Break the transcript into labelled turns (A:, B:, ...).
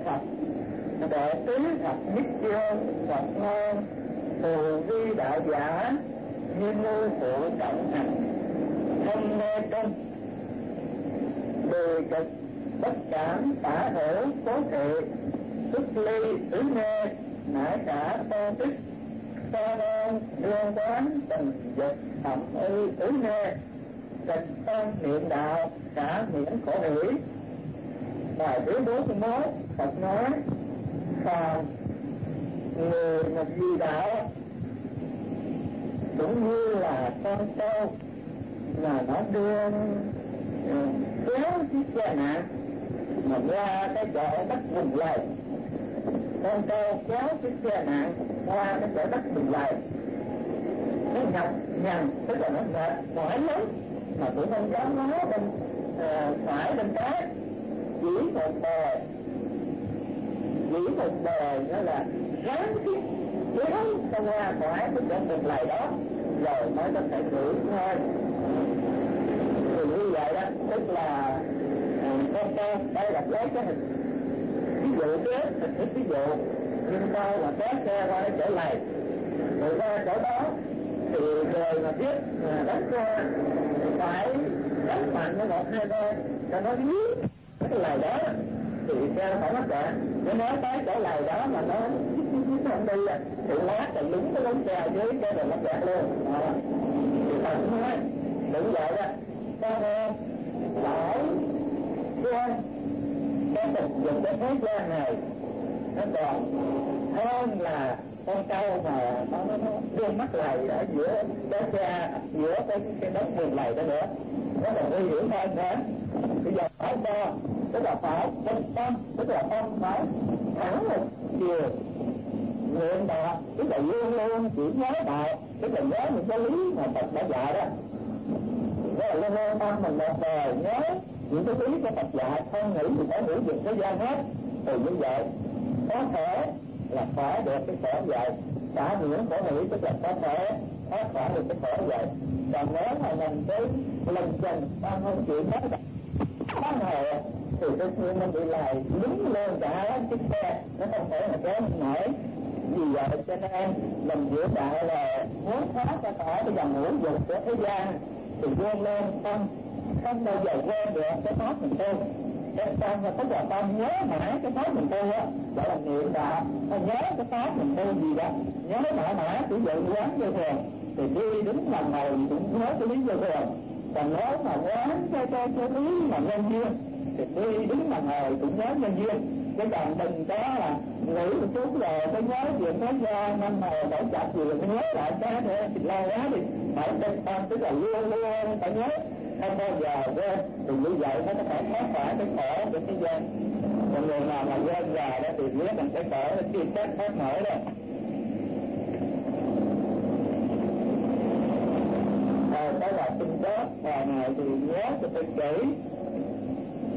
A: Phật, đệ tứ thập nhất chương Phật ngôn, phù vi đạo giả, như ngư phụ trọng hành, không nghe công, đề cực, bất cảm, tả hữu, cố thị, tức ly, tứ mê, nải cả tô tích, so nôn, đương quán, tình dịch, thẩm ư, tứ mê, trạch tâm niệm đạo, cả miễn khổ hỷ. Bài thứ 41, Phật nói, phàm người một vị đạo cũng như là con trâu mà nó đưa kéo chiếc xe nặng mà qua cái chỗ đất vùng lầy. Con trâu kéo chiếc xe nặng qua cái chỗ đất vùng lầy, nó nhọc nhằn, tức là nó mệt mỏi lắm mà cũng không dám nói bên phải bên trái, chỉ một bề nó là ráng chiếc kéo ta qua khỏi cái chỗ vùng lầy đó rồi mới có thể gửi thôi. Thì như vậy đó, tức là con trâu đây là lấy cái hình ví dụ kế hình thức ví dụ, nhưng tôi là kéo xe qua cái chỗ lầy rồi ra chỗ đó thì người mà biết đánh qua phải đánh mạnh với một hai đôi cho nó biết cái lầy đó thì xe nó không có kẹt. Nếu nói tới chỗ lầy đó mà nó không đi thì lát thì đúng cái bóng xe dưới cái rồi nó kẹt luôn. Thì ta cũng nói đúng vậy đó, ta phải cái tình dùng cái thế gian này nó còn hơn là con trâu mà nó đưa mắt lầy ở giữa cái xe, giữa cái đất vùng lầy đó nữa, nó còn nguy hiểm hơn nữa. Bây giờ phải cho tức là phải tâm tâm, tức là tâm phải thẳng một chiều nguyện đạo, tức là luôn luôn chỉ nhớ đạo, tức là nhớ những cái lý mà Phật đã dạy đó. Đó là luôn luôn tâm mình một đời nhớ những cái lý của Phật dạy, không nghĩ gì phải hữu dụng thế gian hết. Thì như vậy có thể là khỏi được cái khổ vậy, cả những khổ nghĩ, tức là có thể thoát khỏi được cái khổ vậy. Còn nếu mà mình cái lần trình ta không chịu hết có ngày thì tất nhiên mình bị lại đứng lên cả chiếc xe, nó không thể mà kéo nổi. Vì vậy cho nên mình hiểu đạo là muốn thoát ra khỏi cái dòng ngũ dục của thế gian thì vươn lên không bao giờ quên được cái pháp mình tu. Cái tâm là tức là tâm nhớ mãi cái pháp mình tu á, gọi là niệm đạo. Không nhớ cái pháp mình tu gì đó, nhớ mãi sử dụng quán vô thường thì đi đứng nằm ngồi cũng nhớ cái lý vô thường. Còn nếu mà quán cái lý mà nhân duyên thì đi đứng nằm ngồi cũng nhớ nhân duyên. Cái còn đừng có là nghĩ một chút rồi có nhớ chuyện thế gian năm hồi đổi chặt gì rồi nhớ lại cái nữa thì lo quá đi. Phải tinh tâm tức là luôn luôn phải nhớ, không bao giờ quên. Thì như vậy nó có thể thoát khỏi cái khổ của thế gian. Còn người nào mà quên già đó thì biết mình cái khổ nó chưa chắc thoát nổi đâu. Đó là tinh chất, ngày này thì nhớ cho tôi kỹ